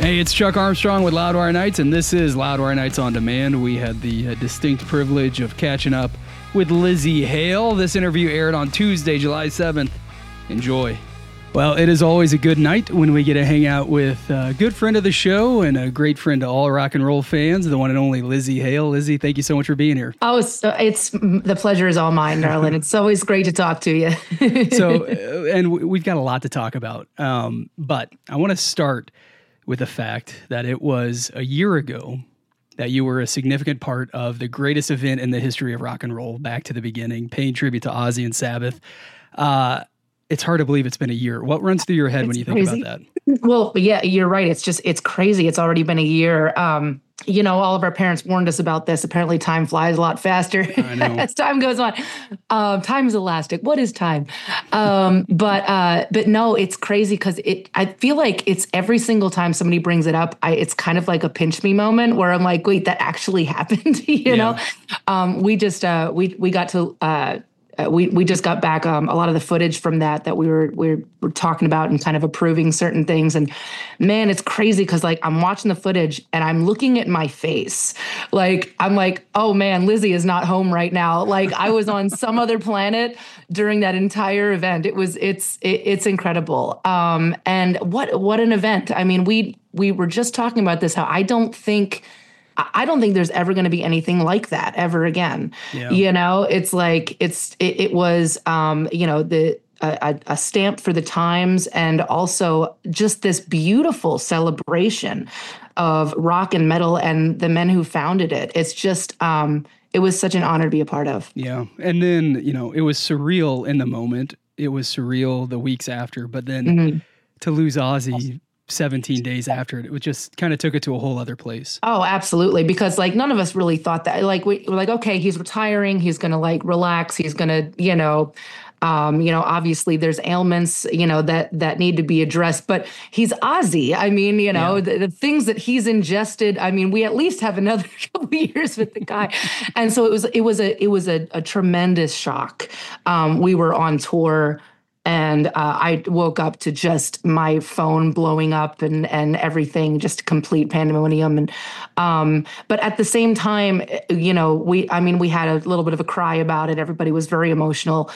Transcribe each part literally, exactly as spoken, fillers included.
Hey, it's Chuck Armstrong with Loudwire Nights, and this is Loudwire Nights on Demand. We had the uh, distinct privilege of catching up with Lzzy Hale. This interview aired on Tuesday, July seventh. Enjoy. Well, it is always a good night when we get to hang out with a good friend of the show and a great friend to all rock and roll fans, the one and only Lzzy Hale. Lzzy, thank you so much for being here. Oh, it's, it's the pleasure is all mine, darling. It's always great to talk to you. so, uh, and we've got a lot to talk about, um, but I want to start with the fact that it was a year ago that you were a significant part of the greatest event in the history of rock and roll, Back to the Beginning, paying tribute to Ozzy and Sabbath. Uh, it's hard to believe it's been a year. What runs through your head it's when you think crazy. about that? Well, yeah, you're right. It's just, it's crazy. It's already been a year. Um, you know, all of our parents warned us about this. Apparently time flies a lot faster as time goes on. Um, time is elastic. What is time? Um, but, uh, but no, it's crazy because it, I feel like it's every single time somebody brings it up, I, it's kind of like a pinch me moment where I'm like, wait, that actually happened. you yeah. know, um, we just, uh, we, we got to, uh, Uh, we we just got back um, a lot of the footage from that that we were we were talking about and kind of approving certain things. And man, it's crazy because like I'm watching the footage and I'm looking at my face. Like I'm like, oh man, Lzzy is not home right now. Like I was on some other planet during that entire event. It was it's it, it's incredible. Um, and what what an event. I mean, we we were just talking about this, how I don't think I don't think there's ever going to be anything like that ever again. Yeah. You know, it's like it's it, it was, um, you know, the a, a stamp for the times, and also just this beautiful celebration of rock and metal and the men who founded it. It's just um, it was such an honor to be a part of. Yeah. And then, you know, it was surreal in the moment. It was surreal the weeks after. But then mm-hmm. to lose Ozzy seventeen days after it, it just kind of took it to a whole other place. Oh, absolutely. Because like none of us really thought that, like we were like, okay, he's retiring. He's going to like relax. He's going to, you know, um, you know, obviously there's ailments, you know, that, that need to be addressed, but he's Ozzy. I mean, you know, yeah. the, the things that he's ingested, I mean, we at least have another couple of years with the guy. And so it was, it was a, it was a, a tremendous shock. Um, we were on tour. And uh, I woke up to just my phone blowing up and and everything, just complete pandemonium. And um, but at the same time, you know, we I mean, we had a little bit of a cry about it. Everybody was very emotional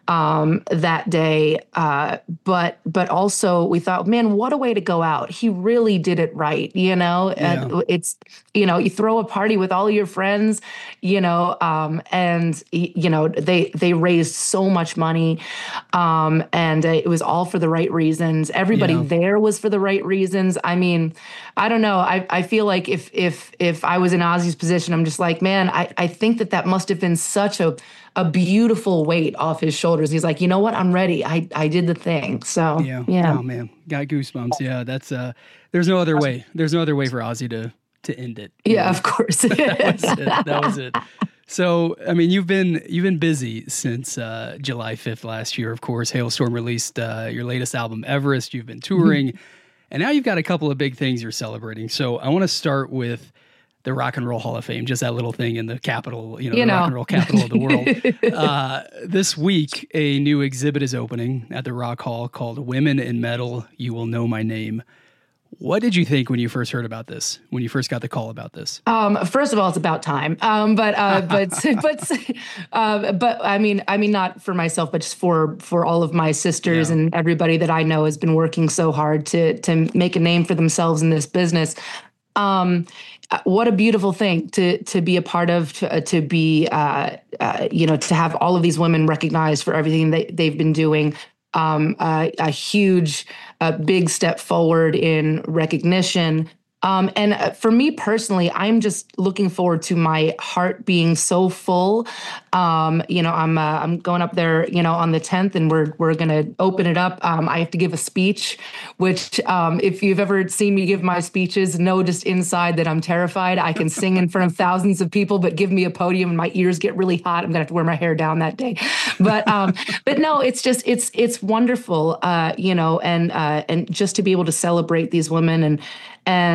um, that day. Uh, but but also we thought, man, what a way to go out. He really did it right. You know, yeah. and it's, you know, you throw a party with all your friends, you know, um, and, you know, they they raised so much money. Um, and uh, it was all for the right reasons. Everybody yeah. there was for the right reasons. I mean, I don't know. I, I feel like if if if I was in Ozzy's position, I'm just like, man, I, I think that that must have been such a a beautiful weight off his shoulders. He's like, you know what? I'm ready. I, I did the thing. So yeah. yeah. Oh man, got goosebumps. Yeah, that's uh. There's no other way. There's no other way for Ozzy to to end it. Yeah, know? Of course. that was it. That was it. So, I mean, you've been you've been busy since uh, July fifth last year. Of course, Halestorm released uh, your latest album, Everest. You've been touring, mm-hmm. and now you've got a couple of big things you're celebrating. So, I want to start with the Rock and Roll Hall of Fame, just that little thing in the capital, you know, you the know. rock and roll capital of the world. Uh, this week, a new exhibit is opening at the Rock Hall called "Women in Metal. You Will Know My Name." What did you think when you first heard about this? When you first got the call about this? Um, first of all, it's about time. Um, but uh, but but uh, but I mean, I mean, not for myself, but just for for all of my sisters yeah. and everybody that I know has been working so hard to to make a name for themselves in this business. Um, what a beautiful thing to to be a part of, to, uh, to be, uh, uh, you know, to have all of these women recognized for everything that they've been doing. Um, uh, a huge, uh, big step forward in recognition. Um, and for me personally, I'm just looking forward to my heart being so full. Um, you know, I'm uh, I'm going up there, you know, on the tenth, and we're we're gonna open it up. Um, I have to give a speech, which um, if you've ever seen me give my speeches, know just inside that I'm terrified. I can sing in front of thousands of people, but give me a podium and my ears get really hot. I'm gonna have to wear my hair down that day. But um, but no, it's just it's it's wonderful, uh, you know, and uh, and just to be able to celebrate these women and. And,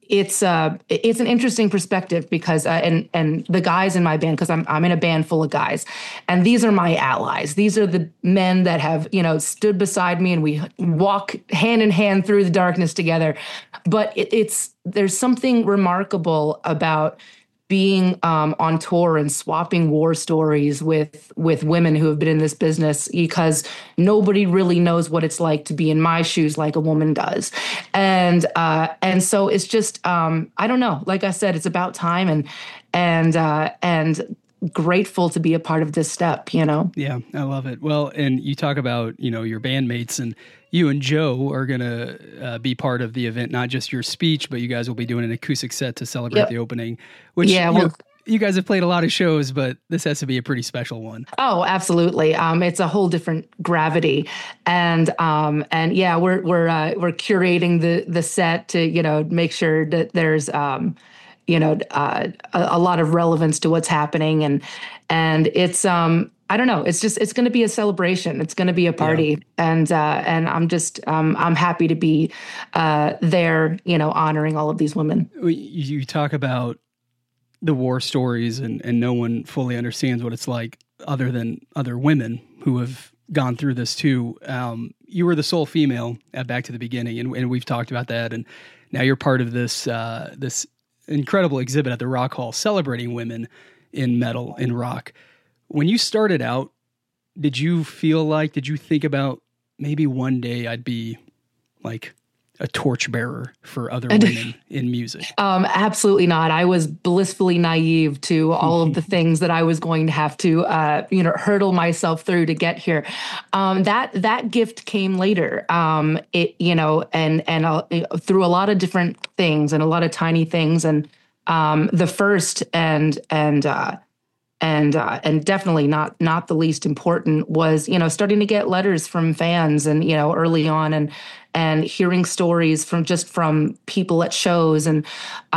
it's uh it's an interesting perspective because uh, and and the guys in my band, because I'm I'm in a band full of guys, and these are my allies. These are the men that have, you know, stood beside me, and we walk hand in hand through the darkness together. But it, it's there's something remarkable about being um, on tour and swapping war stories with with women who have been in this business, because nobody really knows what it's like to be in my shoes like a woman does. And uh, and so it's just, um, I don't know, like I said, it's about time, and and uh, and grateful to be a part of this step, you know? Yeah, I love it. Well, and you talk about, you know, your bandmates, and you and Joe are going to uh, be part of the event, not just your speech, but you guys will be doing an acoustic set to celebrate yep. the opening, which yeah, well, you know, you guys have played a lot of shows, but this has to be a pretty special one. Oh, absolutely. Um, it's a whole different gravity. And, um, and yeah, we're, we're, uh, we're curating the, the set to, you know, make sure that there's, um, you know, uh, a, a lot of relevance to what's happening. And, and it's, um, I don't know, it's just, it's going to be a celebration. It's going to be a party. Yeah. And, uh, and I'm just, um, I'm happy to be, uh, there, you know, honoring all of these women. You talk about the war stories, and, and no one fully understands what it's like other than other women who have gone through this too. Um, you were the sole female at Back to the Beginning, and, and we've talked about that. And now you're part of this, uh, this, incredible exhibit at the Rock Hall celebrating women in metal and rock. When you started out, did you feel like, did you think about maybe one day I'd be like a torchbearer for other women in music? Um, absolutely not. I was blissfully naive to all of the things that I was going to have to, uh, you know, hurdle myself through to get here. Um, that that gift came later. Um, it, you know, and and uh, through a lot of different things and a lot of tiny things. And um, the first and and uh, and uh, and definitely not not the least important was, you know, starting to get letters from fans, and, you know, early on, and and hearing stories from just from people at shows, and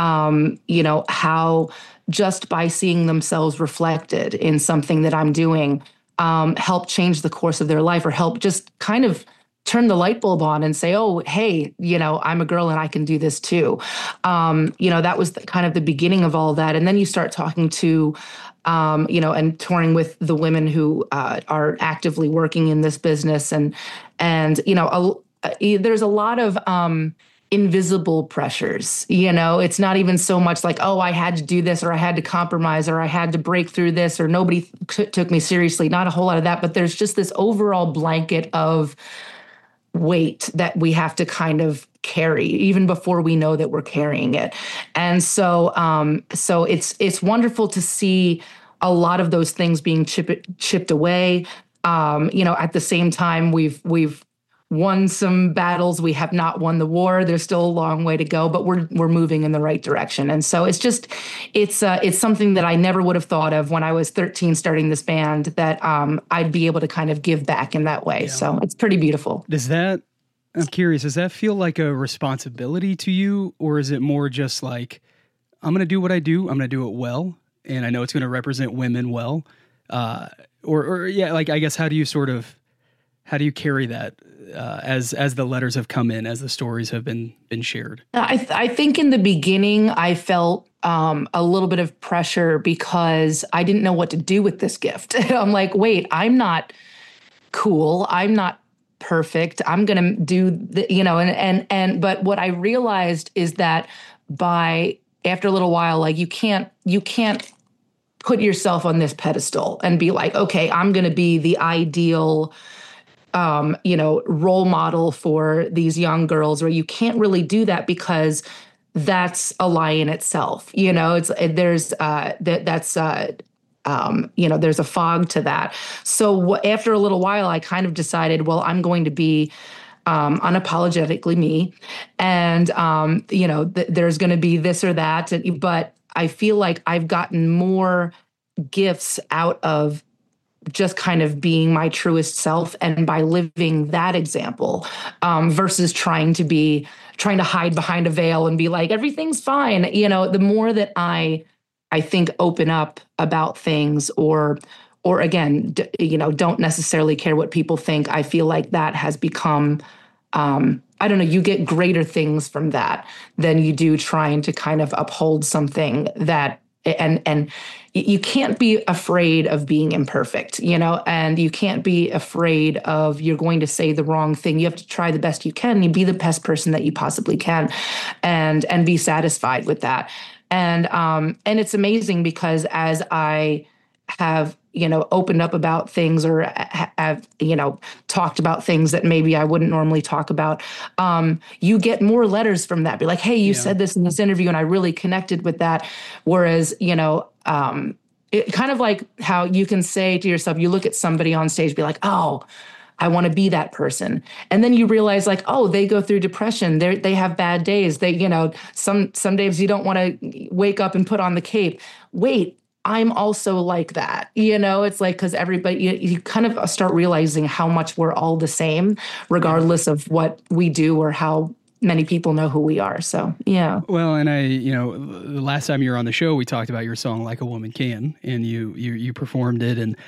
um, you know, how just by seeing themselves reflected in something that I'm doing um, help change the course of their life, or help just kind of turn the light bulb on and say, oh, hey, you know, I'm a girl and I can do this too. Um, you know, that was the, kind of the beginning of all that. And then you start talking to, um, you know, and touring with the women who uh, are actively working in this business. And, and you know, a, there's a lot of um, invisible pressures. You know, it's not even so much like, oh, I had to do this, or I had to compromise, or I had to break through this, or nobody t- took me seriously. Not a whole lot of that, but there's just this overall blanket of weight that we have to kind of carry even before we know that we're carrying it. And so, um, so it's, it's wonderful to see a lot of those things being chipped, chipped away. Um, you know, at the same time, we've, we've, won some battles. We have not won the war. There's still a long way to go, but we're we're moving in the right direction. And so it's just it's uh, it's something that I never would have thought of when I was thirteen starting this band, that um, I'd be able to kind of give back in that way. Yeah. So it's pretty beautiful. Does that, I'm curious, does that feel like a responsibility to you, or is it more just like, I'm going to do what I do, I'm going to do it well, and I know it's going to represent women well? Uh, or, or yeah, like, I guess, how do you sort of, how do you carry that uh, as as the letters have come in, as the stories have been been shared? I th- I think in the beginning I felt um, a little bit of pressure because I didn't know what to do with this gift. I'm like, wait, I'm not cool. I'm not perfect. I'm gonna do the, you know, and and and but what I realized is that by after a little while, like you can't you can't put yourself on this pedestal and be like, okay, I'm gonna be the ideal Um, you know, role model for these young girls, or you can't really do that because that's a lie in itself. You know, it's there's uh, that that's uh, um, you know, there's a fog to that. So w- after a little while, I kind of decided, well, I'm going to be um, unapologetically me, and um, you know, th- there's going to be this or that, but I feel like I've gotten more gifts out of just kind of being my truest self, and by living that example, um, versus trying to be, trying to hide behind a veil and be like, everything's fine. You know, the more that I, I think open up about things, or, or again, d- you know, don't necessarily care what people think, I feel like that has become um, I don't know, you get greater things from that than you do trying to kind of uphold something that, and and you can't be afraid of being imperfect, you know, and you can't be afraid of you're going to say the wrong thing. You have to try the best you can. You be the best person that you possibly can, and and be satisfied with that. And um and it's amazing because as I have, you know, opened up about things or ha- have, you know, talked about things that maybe I wouldn't normally talk about, um, you get more letters from that. Be like, hey, you Yeah. said this in this interview and I really connected with that. Whereas, you know, um, it kind of like how you can say to yourself, you look at somebody on stage, be like, oh, I want to be that person. And then you realize like, oh, they go through depression. They they have bad days. They, you know, some some days you don't want to wake up and put on the cape. Wait, I'm also like that. You know, it's like, because everybody, you, you kind of start realizing how much we're all the same, regardless yeah. of what we do or how many people know who we are. So, yeah. Well, and I, you know, the last time you were on the show, we talked about your song "Like a Woman Can," and you you you performed it, and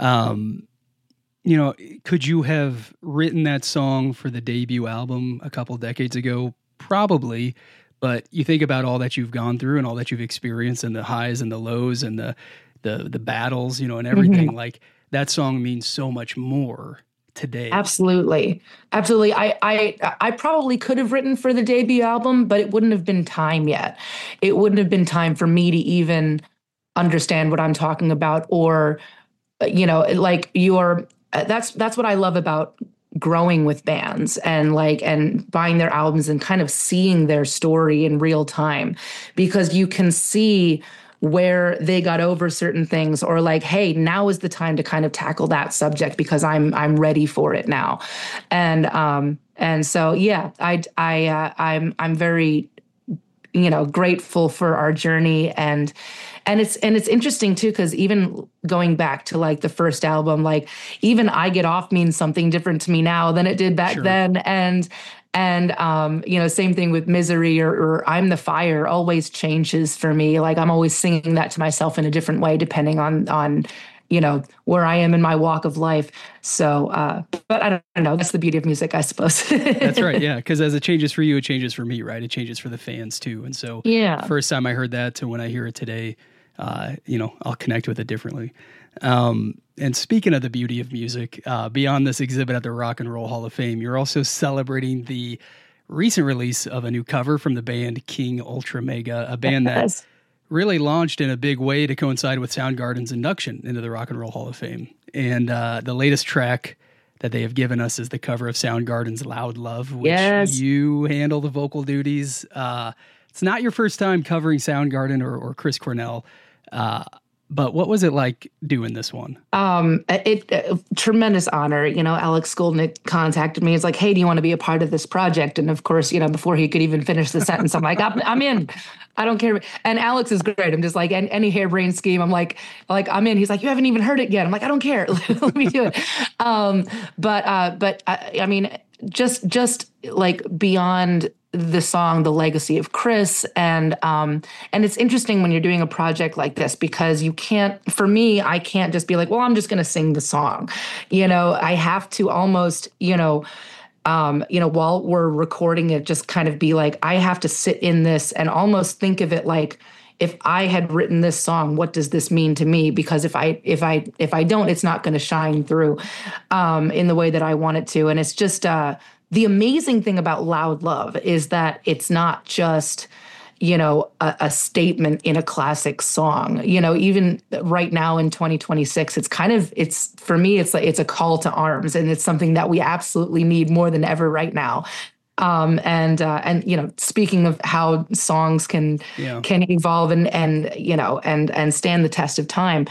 um, you know, could you have written that song for the debut album a couple decades ago? Probably. But you think about all that you've gone through and all that you've experienced and the highs and the lows and the the the battles, you know, and everything. Mm-hmm. Like that song means so much more today. Absolutely. Absolutely. I, I I probably could have written for the debut album, but it wouldn't have been time yet. It wouldn't have been time for me to even understand what I'm talking about, or, you know, like you're, that's that's what I love about growing with bands and like and buying their albums and kind of seeing their story in real time, because you can see where they got over certain things, or like, hey, now is the time to kind of tackle that subject because I'm I'm ready for it now. And um and so yeah, I I uh, I'm I'm very, you know, grateful for our journey. And and it's and it's interesting too, because even going back to like the first album, like even I Get Off means something different to me now than it did back sure. then. And and um, you know, same thing with Misery or, or I'm the Fire always changes for me. Like I'm always singing that to myself in a different way depending on on you know, where I am in my walk of life. So, uh, but I don't, I don't know. That's the beauty of music, I suppose. That's right. Yeah. Because as it changes for you, it changes for me, right? It changes for the fans too. And so yeah. first time I heard that to when I hear it today, uh, you know, I'll connect with it differently. Um, and speaking of the beauty of music, uh, beyond this exhibit at the Rock and Roll Hall of Fame, you're also celebrating the recent release of a new cover from the band King Ultra Mega, a band that yes. really launched in a big way to coincide with Soundgarden's induction into the Rock and Roll Hall of Fame. And uh, the latest track that they have given us is the cover of Soundgarden's Loud Love, which yes. you handle the vocal duties. Uh, it's not your first time covering Soundgarden or, or Chris Cornell. Uh, but what was it like doing this one? Um, it, it tremendous honor. You know, Alex Skolnick contacted me. It's like, hey, do you want to be a part of this project? And of course, you know, before he could even finish the sentence, I'm like, I'm, I'm in. I don't care. And Alex is great. I'm just like, any harebrained scheme. I'm like, like I'm in. He's like, you haven't even heard it yet. I'm like, I don't care. Let me do it. Um, but uh, but I, I mean, just just like beyond the song, the legacy of Chris. And, um, and it's interesting when you're doing a project like this, because you can't, for me, I can't just be like, well, I'm just going to sing the song. You know, I have to almost, you know, um, you know, while we're recording it, just kind of be like, I have to sit in this and almost think of it like, if I had written this song, what does this mean to me? Because if I, if I, if I don't, it's not going to shine through, um, in the way that I want it to. And it's just, uh, the amazing thing about Loud Love is that it's not just, you know, a, a statement in a classic song. You know, even right now in twenty twenty-six, it's kind of, it's, for me, it's like, it's a call to arms, and it's something that we absolutely need more than ever right now. Um, and, uh, and, you know, speaking of how songs can, yeah. can evolve and, and, you know, and, and stand the test of time.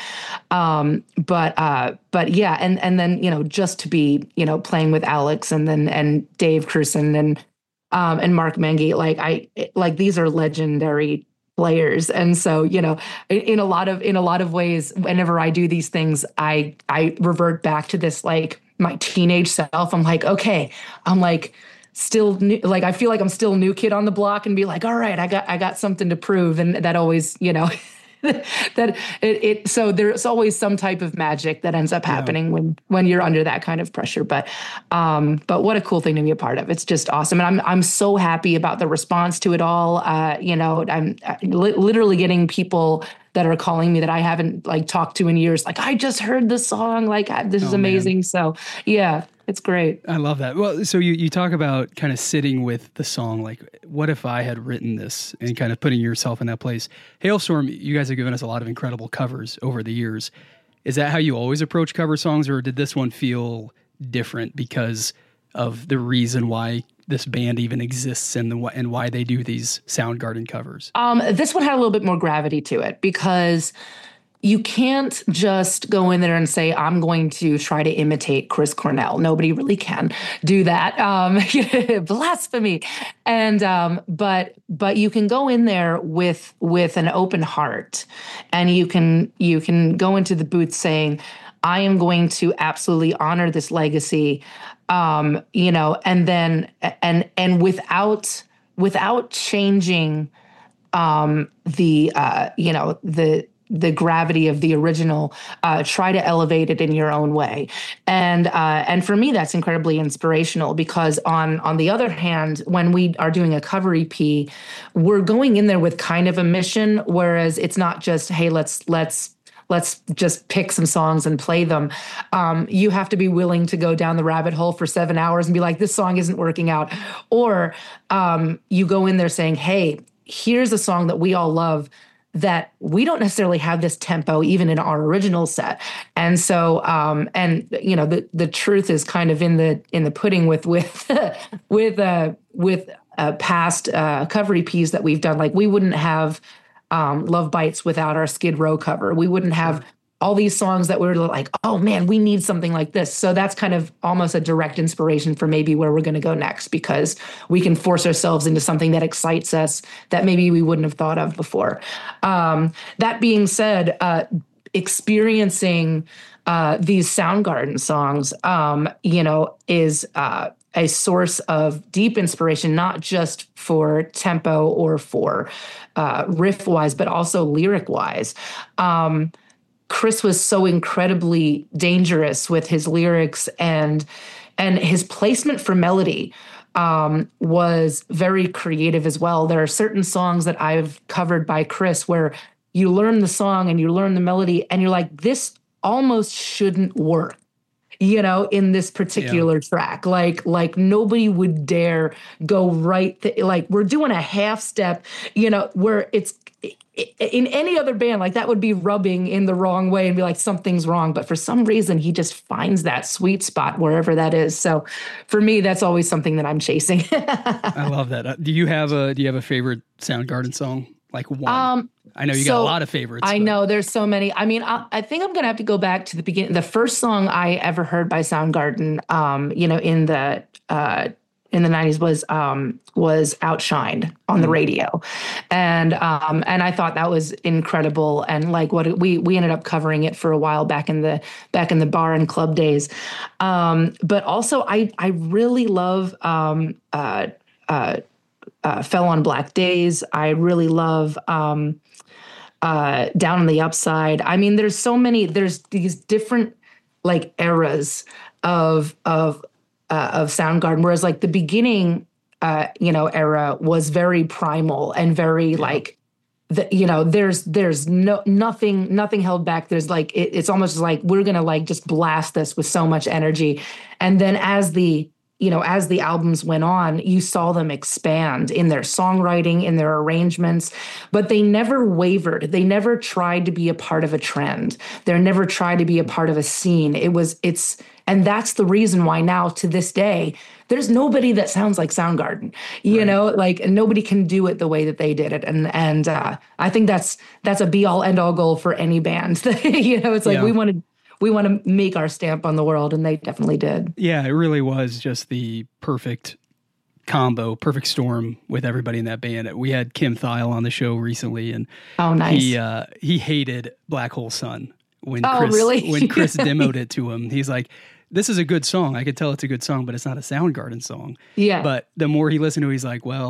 Um, but, uh, but yeah. And, and then, you know, just to be, you know, playing with Alex and then, and Dave Krusen and, um, and Mark Mengi, like I, like these are legendary players. And so, you know, in, in a lot of, in a lot of ways, whenever I do these things, I, I revert back to this, like my teenage self. I'm like, okay, I'm like, still new, like I feel like I'm still new kid on the block, and be like, all right, I got I got something to prove. And that always, you know, that it, it so there's always some type of magic that ends up happening yeah. when when you're under that kind of pressure. But um, but what a cool thing to be a part of. It's just awesome, and I'm I'm so happy about the response to it all. Uh, you know, I'm li- literally getting people that are calling me that I haven't like talked to in years. Like, I just heard this song. Like, this is oh, amazing. Man. So yeah, it's great. I love that. Well, so you, you talk about kind of sitting with the song. Like, what if I had written this, and kind of putting yourself in that place? Halestorm, you guys have given us a lot of incredible covers over the years. Is that how you always approach cover songs, or did this one feel different because of the reason why this band even exists and the and why they do these Soundgarden covers? Um, this one had a little bit more gravity to it, because you can't just go in there and say, I'm going to try to imitate Chris Cornell. Nobody really can do that. Um, blasphemy. And um, but but you can go in there with with an open heart, and you can you can go into the booth saying, I am going to absolutely honor this legacy. Um, you know, and then and and without without changing um, the uh, you know the the gravity of the original, uh, try to elevate it in your own way, and uh, and for me that's incredibly inspirational, because on on the other hand, when we are doing a cover E P, we're going in there with kind of a mission, whereas it's not just, hey, let's let's. let's just pick some songs and play them. Um, you have to be willing to go down the rabbit hole for seven hours and be like, this song isn't working out. Or um, you go in there saying, hey, here's a song that we all love that we don't necessarily have this tempo even in our original set. And so, um, and you know, the, the truth is kind of in the, in the pudding with, with, with, uh, with uh, past uh, cover E Ps that we've done. Like, we wouldn't have Um, Love Bites without our Skid Row cover. We wouldn't have all these songs that we're like, oh man, we need something like this. So that's kind of almost a direct inspiration for maybe where we're going to go next, because we can force ourselves into something that excites us that maybe we wouldn't have thought of before. Um, that being said, uh, experiencing uh, these Soundgarden songs, um, you know, is uh, a source of deep inspiration, not just for tempo or for uh, riff-wise, but also lyric-wise. Um, Chris was so incredibly dangerous with his lyrics, and and his placement for melody um, was very creative as well. There are certain songs that I've covered by Chris where you learn the song and you learn the melody, and you're like, this almost shouldn't work, you know, in this particular yeah. track. Like, like nobody would dare go right. Th- like, we're doing a half step, you know, where it's in any other band, like that would be rubbing in the wrong way and be like, something's wrong. But for some reason, he just finds that sweet spot wherever that is. So for me, that's always something that I'm chasing. I love that. Uh, do you have a, do you have a favorite Soundgarden song? Like one? Um, I know you so got a lot of favorites. I but. know there's so many. I mean, I, I think I'm going to have to go back to the beginning. The first song I ever heard by Soundgarden, um, you know, in the, uh, in the nineties was, um, was Outshined on the radio. And, um, and I thought that was incredible. And like what we, we ended up covering it for a while back in the, back in the bar and club days. Um, but also I, I really love, um, uh, uh, Uh, Fell on Black Days. I really love um, uh, Down on the Upside. I mean, there's so many. There's these different like eras of of uh, of Soundgarden. Whereas like the beginning, uh, you know, era was very primal and very yeah. like, the, you know, there's there's no nothing nothing held back. There's like it, it's almost like we're gonna like just blast this with so much energy, and then as the you know, as the albums went on, you saw them expand in their songwriting, in their arrangements, but they never wavered. They never tried to be a part of a trend. They never tried to be a part of a scene. It was, it's, and that's the reason why now to this day, there's nobody that sounds like Soundgarden, you right. know, like nobody can do it the way that they did it. And, and uh, I think that's, that's a be all end all goal for any band. You know, it's like, yeah. we want to, we want to make our stamp on the world, and they definitely did. Yeah, it really was just the perfect combo, perfect storm with everybody in that band. We had Kim Thile on the show recently, and oh, nice. He uh, he hated Black Hole Sun when oh, Chris really? when Chris demoed it to him. He's like, "This is a good song. I could tell it's a good song, but it's not a Soundgarden song." Yeah. But the more he listened to it, he's like, "Well,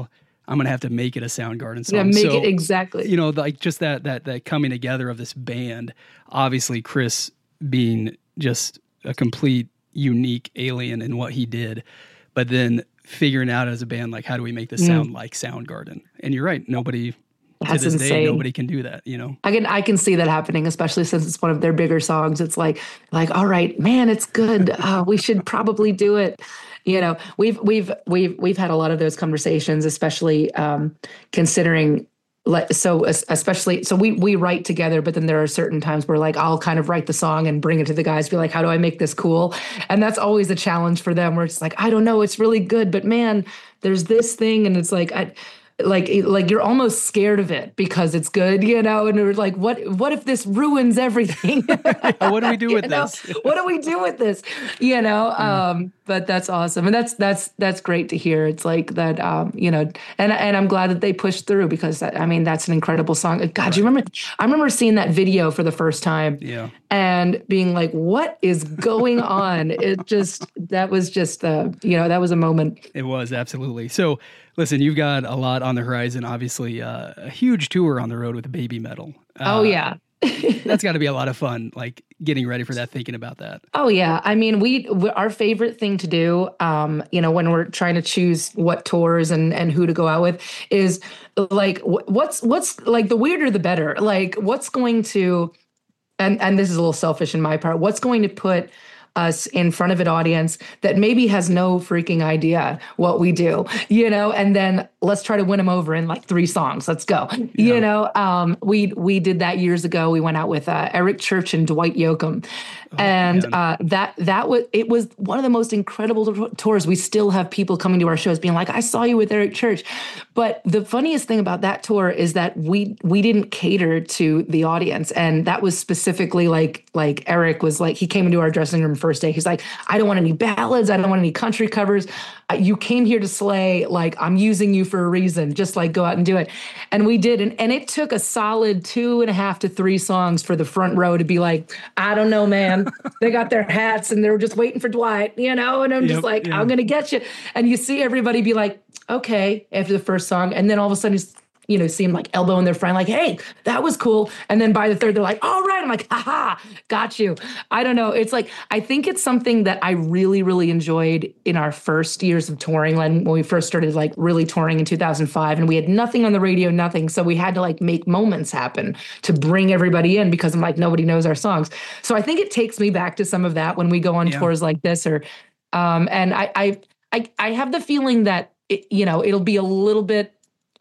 I'm going to have to make it a Soundgarden song. Yeah, make so, it exactly. You know, like just that, that, that coming together of this band, obviously Chris being just a complete unique alien in what he did, but then figuring out as a band, like, how do we make this sound mm. like Soundgarden? And you're right. Nobody That's to this insane. day, nobody can do that, you know? I can, I can see that happening, especially since it's one of their bigger songs. It's like, like, all right, man, it's good. Uh, we should probably do it. You know, we've, we've, we've, we've had a lot of those conversations, especially um, considering like, so especially, so we, we write together, but then there are certain times where like, I'll kind of write the song and bring it to the guys, be like, how do I make this cool? And that's always a challenge for them where it's like, I don't know, it's really good, but man, there's this thing. And it's like, I, like, like you're almost scared of it because it's good, you know, and we're like, what, what if this ruins everything? What do we do with know? this? What do we do with this? You know? Yeah. Um, but that's awesome. And that's, that's, that's great to hear. It's like that, um, you know, and, and I'm glad that they pushed through because that, I mean, that's an incredible song. God, right. You remember, I remember seeing that video for the first time yeah. and being like, what is going on? It just, that was just, uh, you know, that was a moment. It was absolutely. So, listen, you've got a lot on the horizon, obviously uh, a huge tour on the road with Baby Metal. Uh, oh, yeah. That's got to be a lot of fun, like getting ready for that, thinking about that. Oh, yeah. I mean, we, we our favorite thing to do, um, you know, when we're trying to choose what tours and, and who to go out with is like, what's, what's like the weirder, the better. Like what's going to, and, and this is a little selfish in my part, what's going to put us in front of an audience that maybe has no freaking idea what we do, you know, and then let's try to win them over in like three songs. Let's go. Yeah. You know, um, we, we did that years ago. We went out with uh, Eric Church and Dwight Yoakam. Oh, and uh, that, that was, it was one of the most incredible tours. We still have people coming to our shows being like, I saw you with Eric Church. But the funniest thing about that tour is that we, we didn't cater to the audience. And that was specifically like, like Eric was like, he came into our dressing room first day. He's like, I don't want any ballads. I don't want any country covers. You came here to slay. Like, I'm using you for a reason. Just like go out and do it. And we did. And, and it took a solid two and a half to three songs for the front row to be like, I don't know, man. They got their hats and they were just waiting for Dwight, you know? And I'm yep, just like, yeah. I'm going to get you. And you see everybody be like, okay, after the first song. And then all of a sudden, it's, you know, seem like elbowing their friend, like, hey, that was cool. And then by the third, they're like, all right. I'm like, haha, got you. I don't know. It's like, I think it's something that I really, really enjoyed in our first years of touring when, when we first started like really touring in two thousand five and we had nothing on the radio, nothing. So we had to like make moments happen to bring everybody in because I'm like, nobody knows our songs. So I think it takes me back to some of that when we go on yeah. tours like this or, um, and I, I, I, I have the feeling that, it, you know, it'll be a little bit,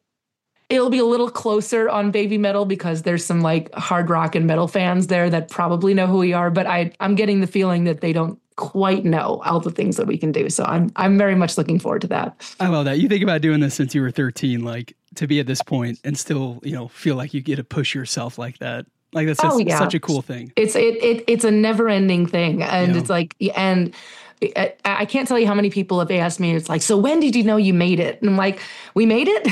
It'll be a little closer on Baby Metal because there's some like hard rock and metal fans there that probably know who we are, but I, I'm getting the feeling that they don't quite know all the things that we can do. So I'm I'm very much looking forward to that. I love that. You think about doing this since you were thirteen, like to be at this point and still, you know, feel like you get to push yourself like that. Like that's just oh, yeah. such a cool thing. It's it, it it's a never ending thing. And yeah. it's like, and I can't tell you how many people have asked me, it's like, so when did you know you made it? And I'm like, we made it?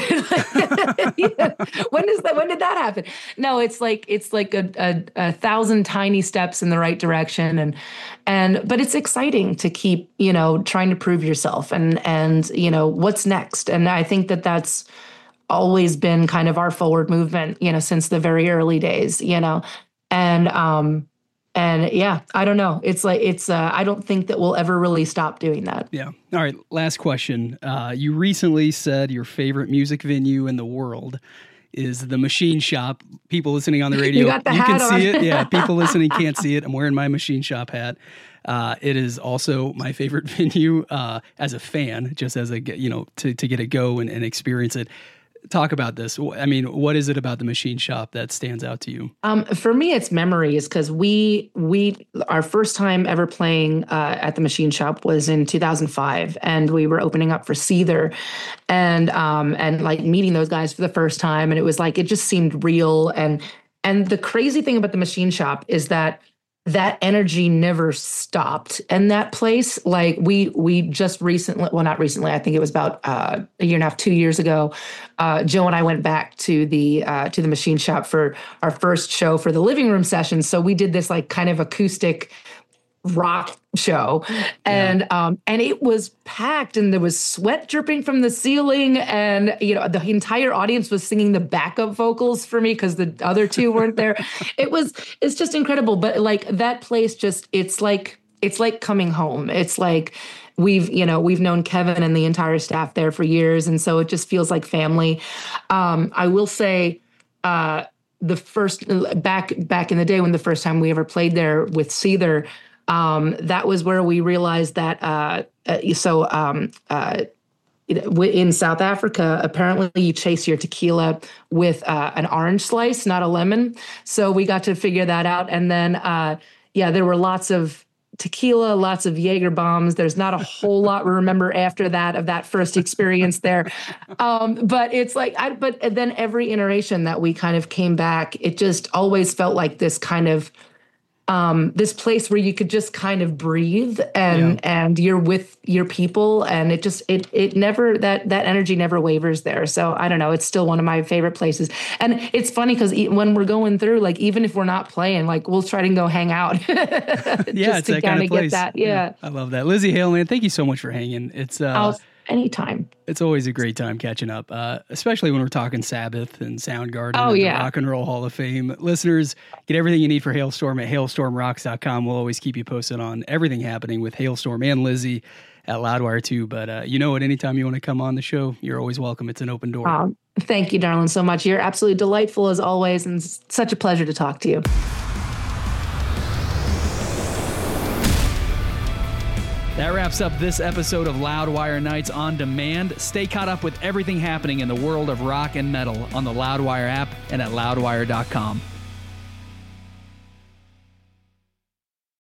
yeah. When is that? When did that happen? No, it's like, it's like a, a, a thousand tiny steps in the right direction. And, and, but it's exciting to keep, you know, trying to prove yourself and, and, you know, what's next. And I think that that's always been kind of our forward movement, you know, since the very early days, you know, and, um, And yeah, I don't know. It's like, it's, uh, I don't think that we'll ever really stop doing that. Yeah. All right. Last question. Uh, you recently said your favorite music venue in the world is the Machine Shop. People listening on the radio, you, got the you hat can on. see it. Yeah. People listening can't see it. I'm wearing my Machine Shop hat. Uh, it is also my favorite venue uh, as a fan, just as a, you know, to, to get a go and, and experience it. Talk about this. I mean, what is it about the Machine Shop that stands out to you? Um, for me, it's memories because we we our first time ever playing uh, at the Machine Shop was in two thousand five, and we were opening up for Seether, and um, and like meeting those guys for the first time, and it was like it just seemed real. And and the crazy thing about the Machine Shop is that that energy never stopped. And that place, like we we just recently, well, not recently, I think it was about uh, a year and a half, two years ago, uh, Joe and I went back to the uh, to the Machine Shop for our first show for the living room session. So we did this like kind of acoustic rock show. And yeah. um and it was packed, and there was sweat dripping from the ceiling, and you know the entire audience was singing the backup vocals for me because the other two weren't there. It was it's just incredible. But like that place, just it's like it's like coming home. It's like we've you know we've known Kevin and the entire staff there for years, and so it just feels like family. um I will say uh the first back back in the day when the first time we ever played there with Seether, Um, that was where we realized that, uh, uh, so um, uh, in South Africa, apparently you chase your tequila with uh, an orange slice, not a lemon. So we got to figure that out. And then, uh, yeah, there were lots of tequila, lots of Jaeger bombs. There's not a whole lot we remember after that of that first experience there. Um, but it's like, I, but then every iteration that we kind of came back, it just always felt like this kind of Um, this place where you could just kind of breathe, and yeah. and you're with your people, and it just it it never that that energy never wavers there. So I don't know, it's still one of my favorite places. And it's funny because when we're going through, like even if we're not playing, like we'll try to go hang out. yeah, just it's to that kind of place. Get that. Yeah. yeah, I love that. Lzzy Hale, man, thank you so much for hanging. It's uh, I'll, anytime. It's always a great time catching up, uh, especially when we're talking Sabbath and Soundgarden oh, and yeah. the Rock and Roll Hall of Fame. Listeners, get everything you need for Halestorm at hailstorm rocks dot com. We'll always keep you posted on everything happening with Halestorm and Lzzy at Loudwire too. But uh, you know what? Anytime you want to come on the show, you're always welcome. It's an open door. Um, thank you, darling, so much. You're absolutely delightful as always, and it's such a pleasure to talk to you. That wraps up this episode of Loudwire Nights on Demand. Stay caught up with everything happening in the world of rock and metal on the Loudwire app and at loudwire dot com.